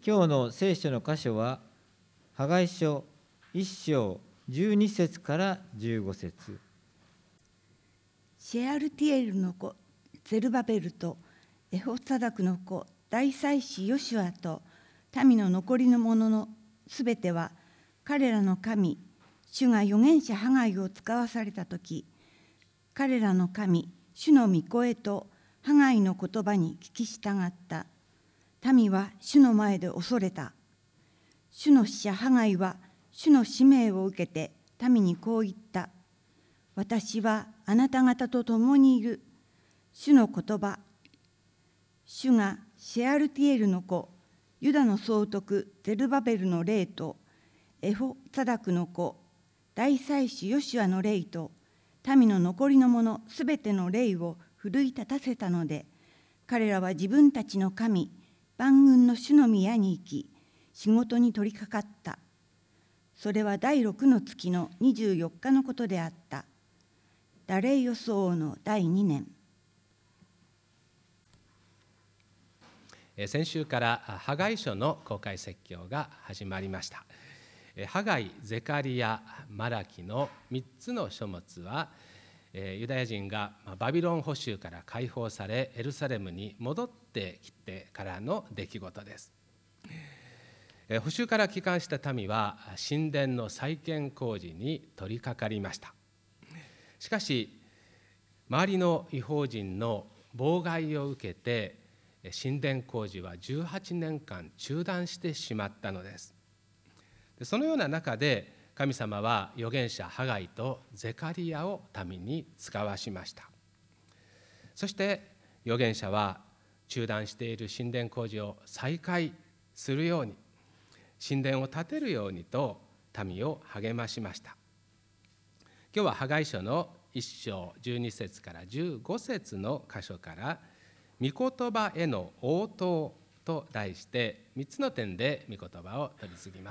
今日の聖書の箇所は、ハガイ書1章12節から15節。 シェアルティエルの子ゼルバベルとエホサダクの子大祭司ヨシュアと民の残りの者のすべては、彼らの神主が預言者ハガイを使わされたとき、彼らの神主の御声とハガイの言葉に聞き従った。民は主の前で恐れた。主の使者ハガイは主の使命を受けて民にこう言った。私はあなた方と共にいる。主の言葉。主がシェアルティエルの子、ユダの総督ゼルバベルの霊と、エホサダクの子、大祭司ヨシュアの霊と、民の残りの者すべての霊を奮い立たせたので、彼らは自分たちの神、万軍の主の宮に行き、仕事に取り掛かった。それは第6の月の24日のことであった。ダレイヨス王の第2年。 先週からハガイ書の公開説教が始まりました。ハガイ、ゼカリヤ、マラキの3つの書物は、ユダヤ人がバビロン捕囚から解放されエルサレムに戻ってきてからの出来事です。捕囚から帰還した民は神殿の再建工事に取り掛かりました。しかし周りの異邦人の妨害を受けて神殿工事は18年間中断してしまったのです。そのような中で神様は預言者ハガイとゼカリヤを民に使わしました。そして預言者は中断している神殿工事を再開するように、神殿を建てるようにと民を励ましました。今日はハガイ書の1章12節から15節の箇所から御言葉への応答と題して3つの点で御言葉を取り次ぎます。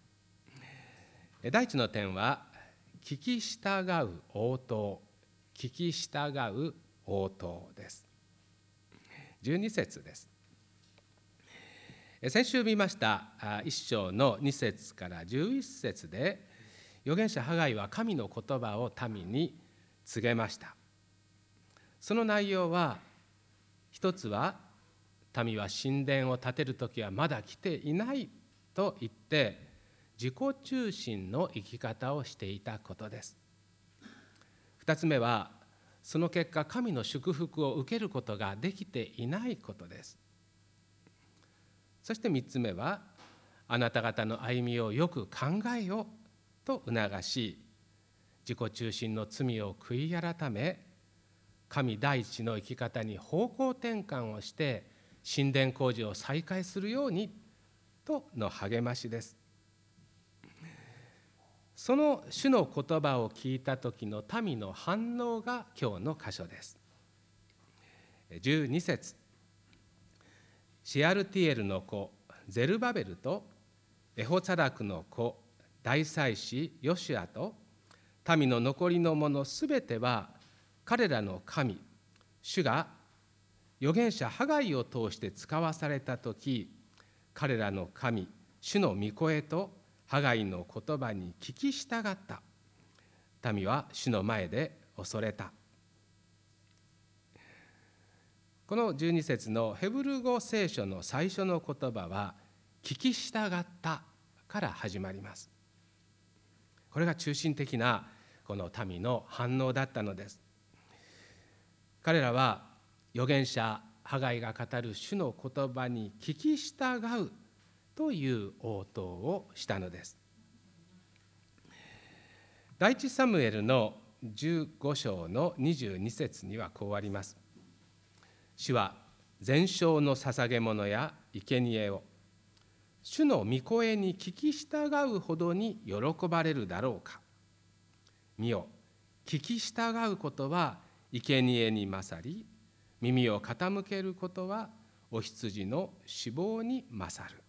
第一の点は聞き従う応答、聞き従う応答です。12節です。先週見ました1章の2節から11節で預言者ハガイは神の言葉を民に告げました。その内容は、一つは民は神殿を建てるときはまだ来ていないと言って自己中心の生き方をしていたことです。二つ目はその結果神の祝福を受けることができていないことです。そして三つ目はあなた方の歩みをよく考えよと促し、自己中心の罪を悔い改め、神第一の生き方に方向転換をして神殿工事を再開するようにとの励ましです。その主の言葉を聞いた時の民の反応が今日の箇所です。12節。シアルティエルの子ゼルバベルとエホサダクの子大祭司ヨシュアと民の残りの者すべては、彼らの神主が預言者ハガイを通して使わされたとき、彼らの神主の御声とハガイの言葉に聞き従った。民は主の前で恐れた。この12節のヘブル語聖書の最初の言葉は聞き従ったから始まります。これが中心的なこの民の反応だったのです。彼らは預言者ハガイが語る主の言葉に聞き従うという応答をしたのです。第一サムエルの15章の22節にはこうあります。主は全焼の捧げ物や生贄を主の御声に聞き従うほどに喜ばれるだろうか。見よ、聞き従うことは生贄に勝り、耳を傾けることはお羊の脂肪に勝る。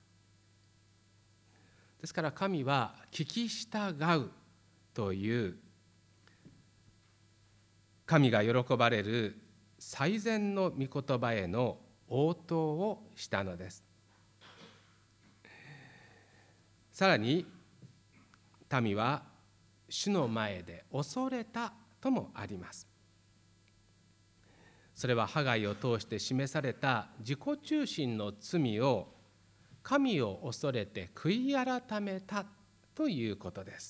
ですから神は聞き従うという神が喜ばれる最善の御言葉への応答をしたのです。 さらに民は主の前で恐れたともあります。それはハガイを通して示された自己中心の罪を神を恐れて悔い改めたということです。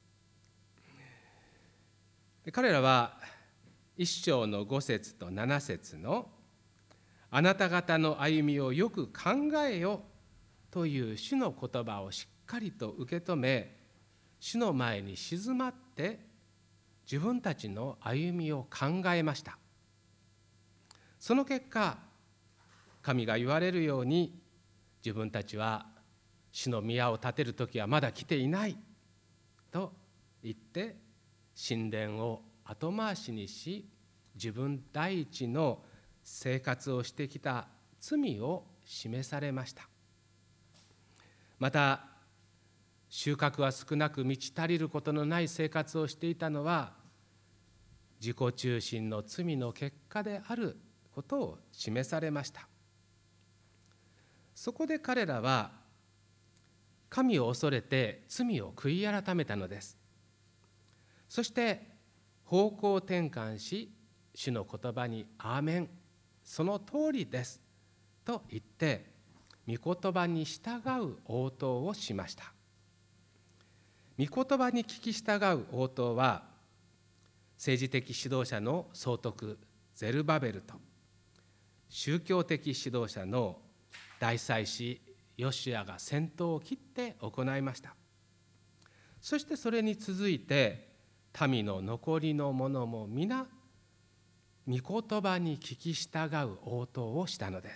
彼らは1章の5節と7節のあなた方の歩みをよく考えよという主の言葉をしっかりと受け止め、主の前に静まって自分たちの歩みを考えました。その結果、神が言われるように自分たちは主の宮を建てる時はまだ来ていないと言って神殿を後回しにし、自分第一の生活をしてきた罪を示されました。また収穫は少なく満ち足りることのない生活をしていたのは自己中心の罪の結果であることを示されました。そこで彼らは神を恐れて罪を悔い改めたのです。そして方向転換し、主の言葉にアーメン、その通りですと言って御言葉に従う応答をしました。御言葉に聞き従う応答は政治的指導者の総督ゼルバベルと宗教的指導者の大祭司ヨシュアが先頭を切って行いました。そしてそれに続いて民の残りの者も皆御言葉に聞き従う応答をしたのです。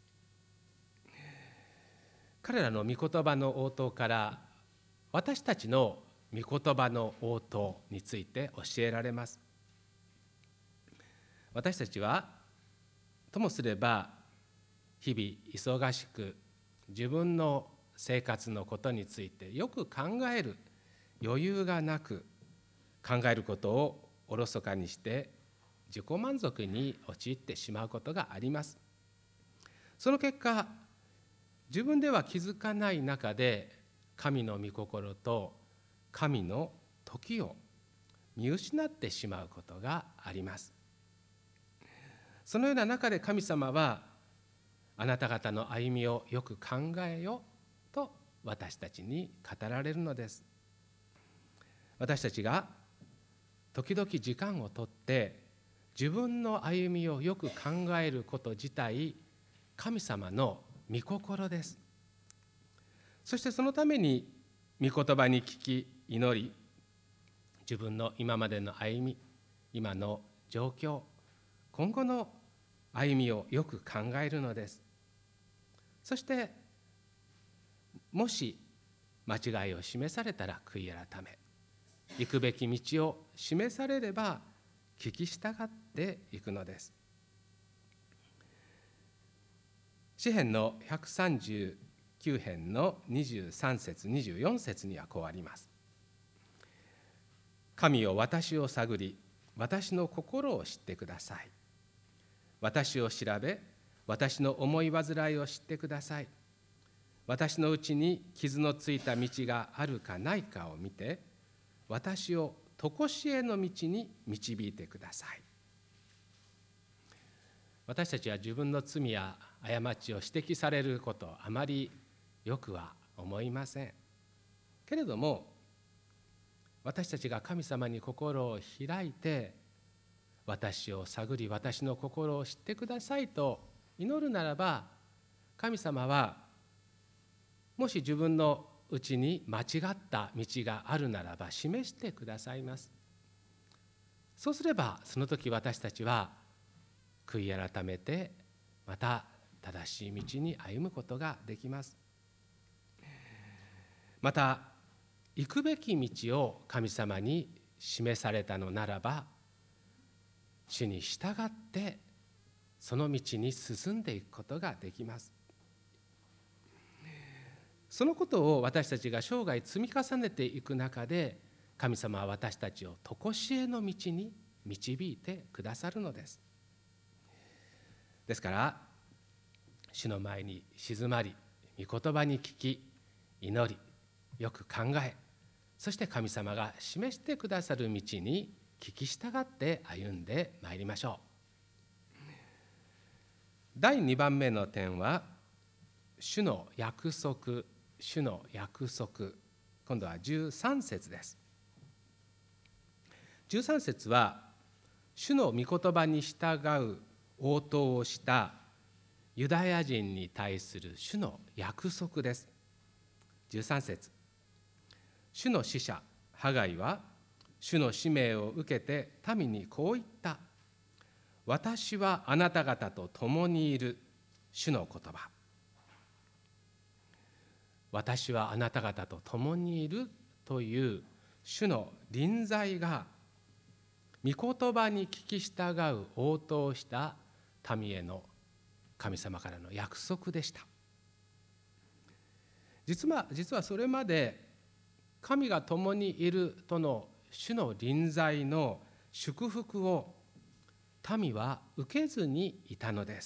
彼らの御言葉の応答から私たちの御言葉の応答について教えられます。私たちはともすれば日々忙しく自分の生活のことについてよく考える余裕がなく、考えることをおろそかにして自己満足に陥ってしまうことがあります。その結果、自分では気づかない中で神の御心と神の時を見失ってしまうことがあります。そのような中で神様はあなた方の歩みをよく考えよと私たちに語られるのです。私たちが時々時間をとって自分の歩みをよく考えること自体、神様の御心です。そしてそのために御言葉に聞き祈り、自分の今までの歩み、今の状況、今後の歩みをよく考えるのです。そしてもし間違いを示されたら悔い改め、行くべき道を示されれば聞き従っていくのです。詩編の139編の23節24節にはこうあります。神よ、私を探り、私の心を知ってください。私を調べ、私の思い煩いを知ってください。私のうちに傷のついた道があるかないかを見て、私を常しえの道に導いてください。私たちは自分の罪や過ちを指摘されることをあまりよくは思いませんけれども、私たちが神様に心を開いて、私を探り私の心を知ってくださいと祈るならば、神様はもし自分のうちに間違った道があるならば示してくださいます。そうすればその時私たちは悔い改めて、また正しい道に歩むことができます。また行くべき道を神様に示されたのならば、主に従ってその道に進んでいくことができます。そのことを私たちが生涯積み重ねていく中で、神様は私たちを常しえの道に導いてくださるのです。ですから主の前に静まり、御言葉に聞き祈り、 よく考え、そして神様が示してくださる道に聞き従って歩んでまいりましょう。第2番目の点は、主の約束、主の約束。今度は13節です。13節は、主の御言葉に従う応答をしたユダヤ人に対する主の約束です。13節、主の使者ハガイは主の使命を受けて民にこう言った。私はあなた方と共にいる。主の言葉。私はあなた方と共にいるという主の臨在が、御言葉に聞き従う応答をした民への神様からの約束でした。実はそれまで神が共にいるとの主の臨在の祝福を民は受けずにいたのです。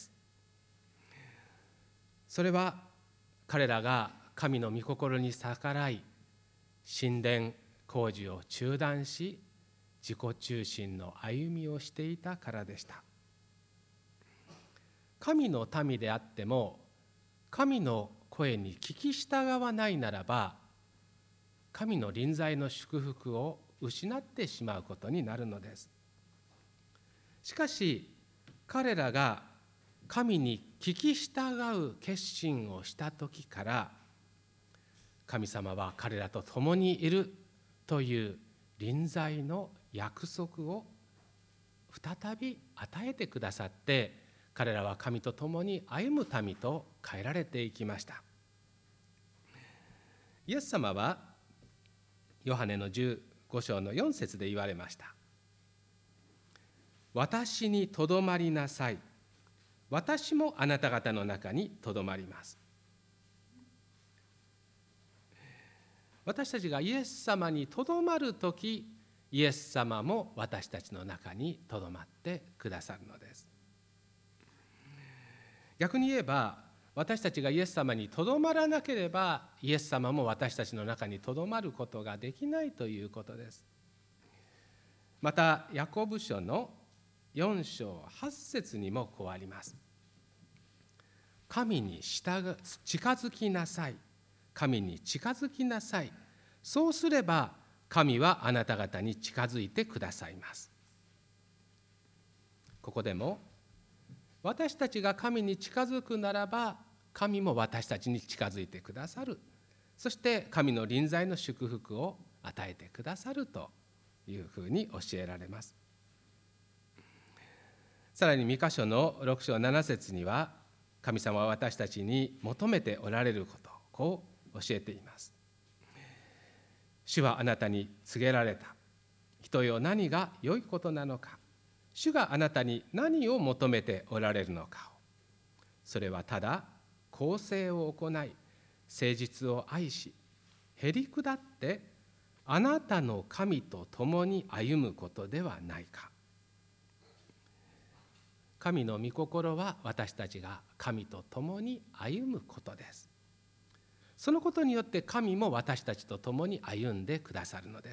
それは彼らが神の御心に逆らい、神殿工事を中断し、自己中心の歩みをしていたからでした。神の民であっても、神の声に聞き従わないならば、神の臨在の祝福を失ってしまうことになるのです。しかし、彼らが神に聞き従う決心をした時から、神様は彼らと共にいるという臨在の約束を再び与えてくださって、彼らは神と共に歩む民と変えられていきました。イエス様はヨハネの15章の4節で言われました。私にとどまりなさい。私もあなた方の中にとどまります。私たちがイエス様にとどまるとき、イエス様も私たちの中にとどまってくださるのです。逆に言えば、私たちがイエス様にとどまらなければ、イエス様も私たちの中にとどまることができないということです。また、ヤコブ書の4章8節にもこうあります。神に近づきなさい。神に近づきなさい。そうすれば、神はあなた方に近づいてくださいます。ここでも、私たちが神に近づくならば、神も私たちに近づいてくださる。そして神の臨在の祝福を与えてくださるというふうに教えられます。さらにミカ書の6章7節には、神様は私たちに求めておられることをこう教えています。主はあなたに告げられた。人よ、何が良いことなのか。主があなたに何を求めておられるのかを。それはただ公正を行い、誠実を愛し、へりくだってあなたの神と共に歩むことではないか。神の御心は私たちが神と共に歩むことです。そのことによって神も私たちと共に歩んでくださるのです。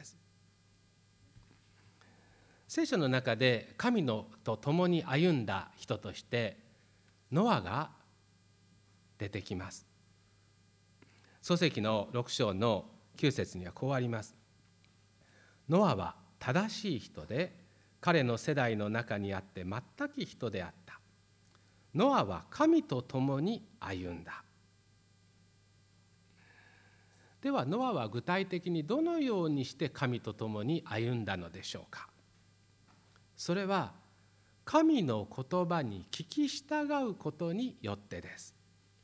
聖書の中で神のと共に歩んだ人としてノアが出てきます。創世記の6章の9節にはこうあります。ノアは正しい人で、彼の世代の中にあって全き人であった。ノアは神と共に歩んだ。ではノアは具体的にどのようにして神と共に歩んだのでしょうか。それは神の言葉に聞き従うことによってです。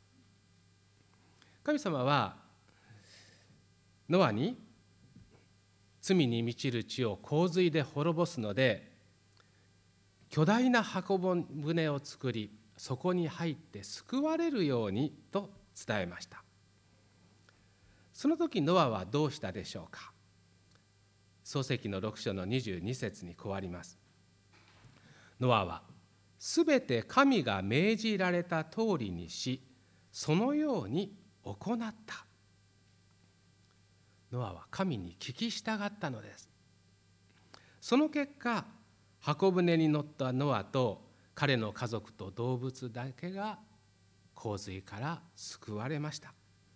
神様はノアに罪に満ちる地を洪水で滅ぼすので、巨大な箱舟を作り、そこに入って救われるようにと伝えました。その時ノアはどうしたでしょうか。創世記の6章の22節にこうあります。ノアはすべて神が命じられた通りにし、そのように行った。 ノアは神に聞き従ったのです。その結果、箱舟に乗ったノアと彼の家族と動物だけが洪水から救われました。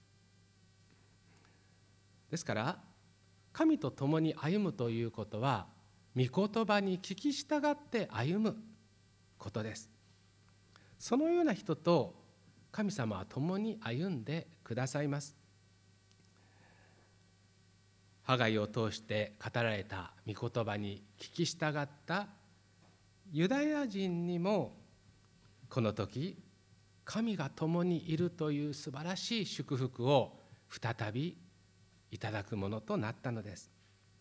ですから神と共に歩むということは、御言葉に聞き従って歩むことです。そのような人と神様は共に歩んでくださいます。ハガイを通して語られた御言葉に聞き従ったユダヤ人にも、この時神が共にいるという素晴らしい祝福を再びいただくものとなったのです。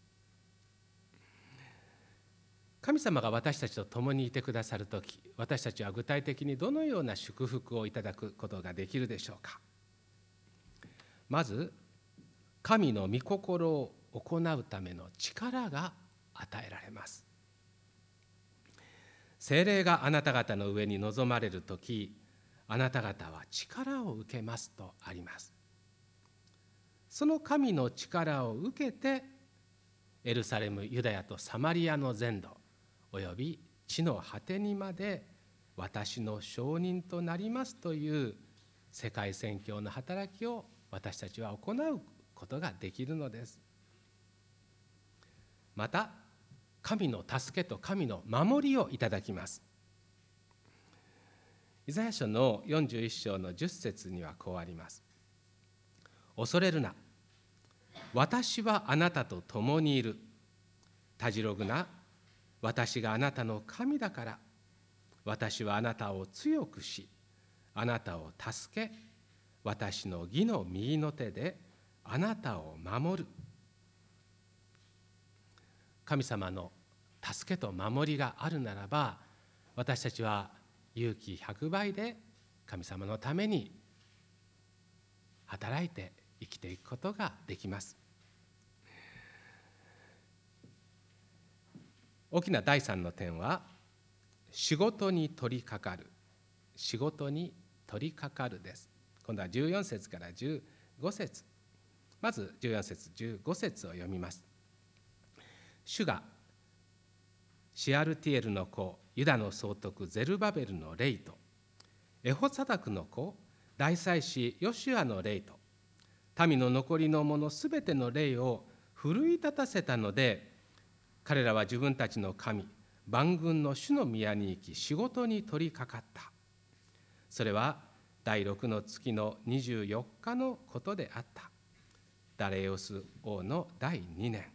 神様が私たちと共にいてくださるとき、私たちは具体的にどのような祝福をいただくことができるでしょうか。まず、神の御心を行うための力が与えられます。聖霊があなた方の上に臨まれるとき、あなた方は力を受けますとあります。その神の力を受けて、エルサレム、ユダヤとサマリアの全土および地の果てにまで私の証人となりますという世界宣教の働きを私たちは行うことができるのです。また、神の助けと神の守りをいただきます。イザヤ書の41章の10節にはこうあります。恐れるな、私はあなたと共にいる。たじろぐな、私があなたの神だから。私はあなたを強くし、あなたを助け、私の義の右の手であなたを守る。神様の助けと守りがあるならば、私たちは勇気100倍で神様のために働いて生きていくことができます。大きな第3の点は、仕事に取り掛かる。仕事に取り掛かるです。今度は14節から15節。まず14節15節を読みます。主がシアルティエルの子ユダの総督ゼルバベルの霊と、エホサダクの子大祭司ヨシュアの霊と、民の残りの者すべての霊を奮い立たせたので、彼らは自分たちの神万軍の主の宮に行き仕事に取り掛かった。それは第6の月の24日のことであった。ダレオス王の第2年。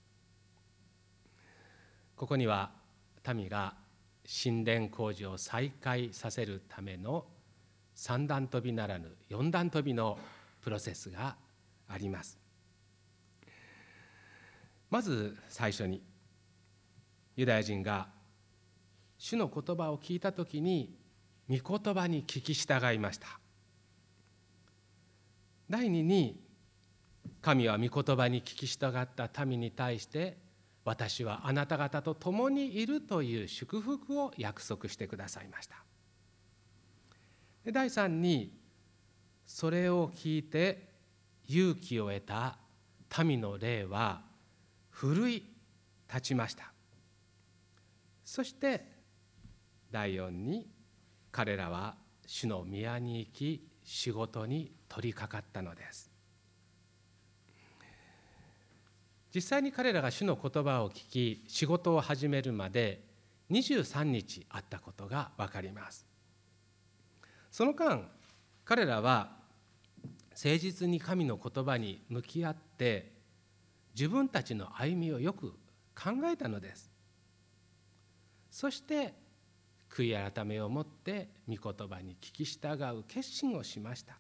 ここには民が神殿工事を再開させるための3段跳びならぬ4段跳びのプロセスがあります。まず最初に、ユダヤ人が主の言葉を聞いたときに御言葉に聞き従いました。第二に、神は御言葉に聞き従った民に対して、私はあなた方と共にいるという祝福を約束してくださいました。で、第三に、それを聞いて勇気を得た民の霊は奮い立ちました。そして第4に、彼らは主の宮に行き仕事に取り掛かったのです。実際に彼らが主の言葉を聞き仕事を始めるまで23日あったことが分かります。その間、彼らは誠実に神の言葉に向き合って自分たちの歩みをよく考えたのです。そして悔い改めをもって御言葉に聞き従う決心をしました。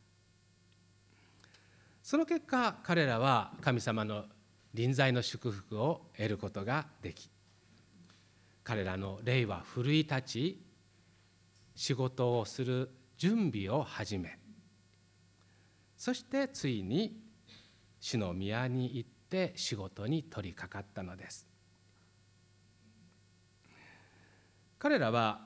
その結果、彼らは神様の臨在の祝福を得ることができ、彼らの霊は奮い立ち、仕事をする準備を始め、そしてついに主の宮に行って仕事に取り掛かったのです。彼らは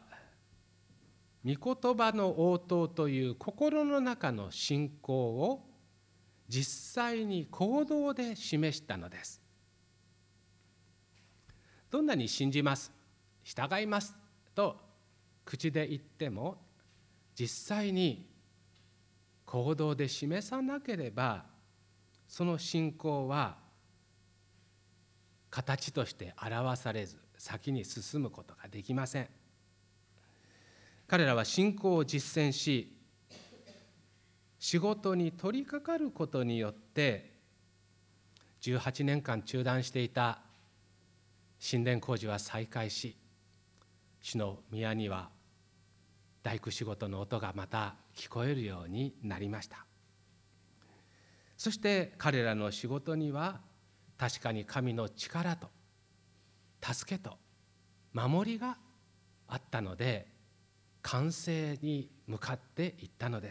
御言葉の応答という心の中の信仰を実際に行動で示したのです。どんなに信じます、従いますと口で言っても、実際に行動で示さなければ、その信仰は形として表されず、先に進むことができません。彼らは信仰を実践し、仕事に取り掛かることによって18年間中断していた神殿工事は再開し、主の宮には大工仕事の音がまた聞こえるようになりました。そして彼らの仕事には確かに神の力と助けと守りがあったので、完成に向かっていったのです。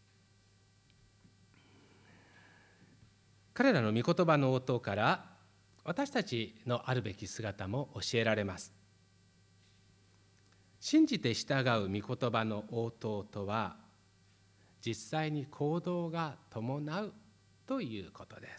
彼らの御言葉の応答から私たちのあるべき姿も教えられます。信じて従う御言葉の応答とは、実際に行動が伴うということです。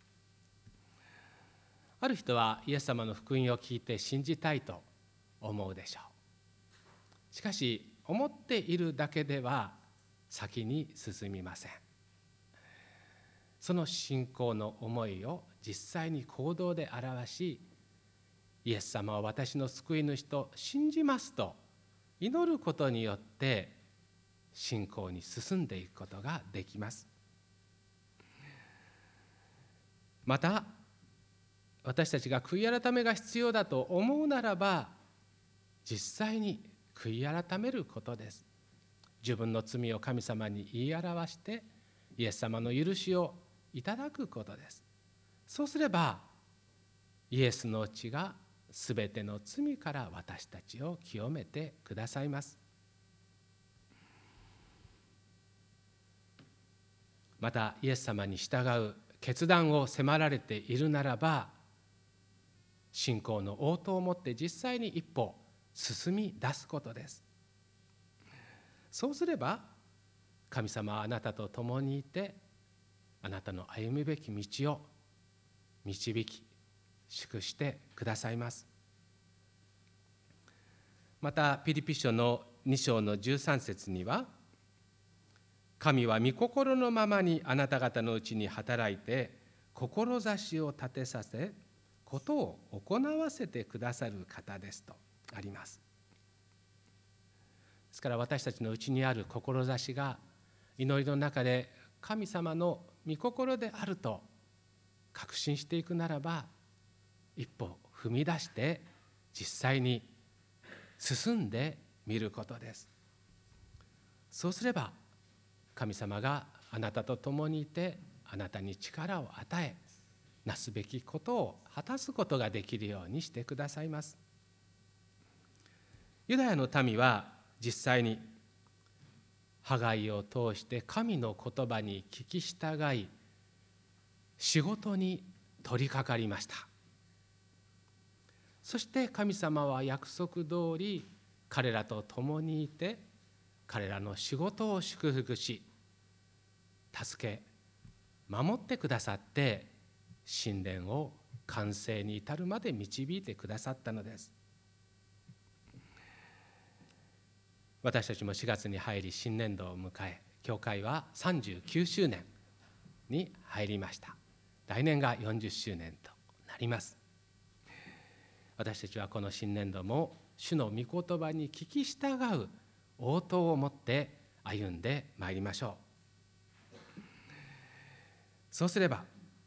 ある人はイエス様の福音を聞いて信じたいと思うでしょう。しかし、思っているだけでは先に進みません。その信仰の思いを実際に行動で表し、イエス様は私の救い主と信じますと祈ることによって信仰に進んでいくことができます。また、私たちが悔い改めが必要だと思うならば、実際に悔い改めることです。自分の罪を神様に言い表してイエス様の許しをいただくことです。そうすればイエスの血がすべての罪から私たちを清めてくださいます。またイエス様に従う決断を迫られているならば、信仰の応答をもって実際に一歩進み出すことです。そうすれば神様はあなたと共にいて、あなたの歩むべき道を導き祝してくださいます。またピリピ書の2章の13節には、神は御心のままにあなた方のうちに働いて志を立てさせ、ことを行わせてくださる方ですとあります。ですから私たちのうちにある志が祈りの中で神様の御心であると確信していくならば、一歩踏み出して実際に進んでみることです。そうすれば神様があなたと共にいて、あなたに力を与え、なすべきことを果たすことができるようにしてくださいます。ユダヤの民は実際にハガイを通して神の言葉に聞き従い、仕事に取り掛かりました。そして神様は約束通り彼らと共にいて、彼らの仕事を祝福し、助け守ってくださって、神殿を完成に至るまで導いてくださったのです。私たちも4月に入り新年度を迎え、教会は39周年に入りました。来年が40周年となります。私たちはこの新年度も主の御言葉に聞き従う応答を持って歩んでまいりましょう。そうすれば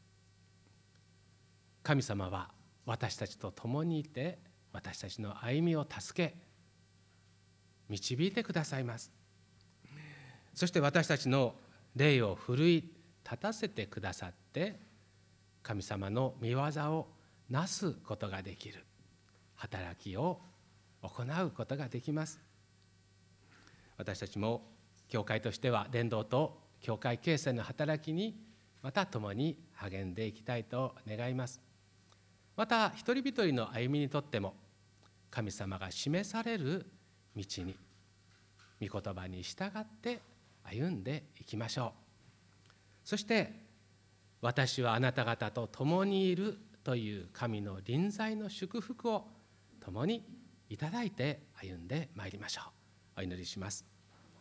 神様は私たちと共にいて、私たちの歩みを助け導いてくださいます。そして私たちの霊を奮い立たせてくださって、神様の御業をなすことができる働きを行うことができます。私たちも教会としては伝道と教会形成の働きにまた共に励んでいきたいと願います。また一人一人の歩みにとっても、神様が示される道に御言葉に従って歩んでいきましょう。 そして私はあなた方と共にいるという神の臨在の祝福を共にいただいて歩んでまいりましょう。お祈りします。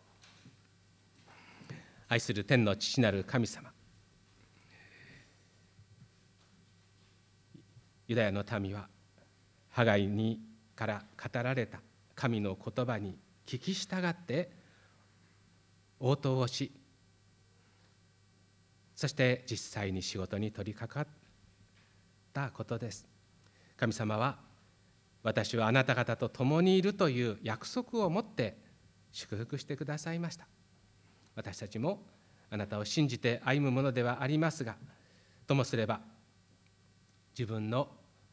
愛する天の父なる神様、ユダヤの民はハガイにから語られた神の言葉に聞き従って応答をし、そして実際に仕事に取り掛かったことです。神様は私はあなた方と共にいるという約束を持って祝福してくださいました。私たちもあなたを信じて歩むものではありますが、ともすれば自分の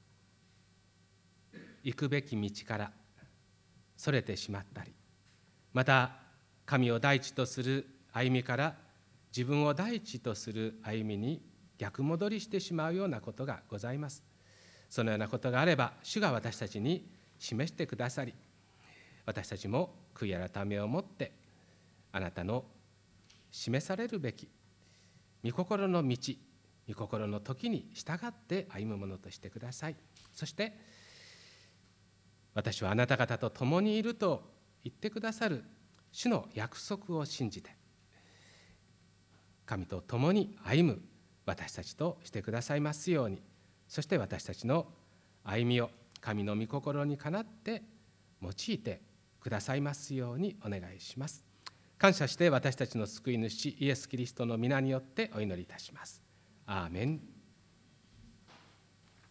行くべき道からそれてしまったり、また神を第一とする歩みから自分を第一とする歩みに逆戻りしてしまうようなことがございます。そのようなことがあれば、主が私たちに示してくださり、私たちも悔い改めをもってあなたの示されるべき御心の道、御心の時に従って歩むものとしてください。そして私はあなた方と共にいると言ってくださる主の約束を信じて、神と共に歩む私たちとしてくださいますように。そして私たちの歩みを神の御心にかなって用いてくださいますようにお願いします。感謝して私たちの救い主イエス・キリストの皆によってお祈りいたします。アーメン。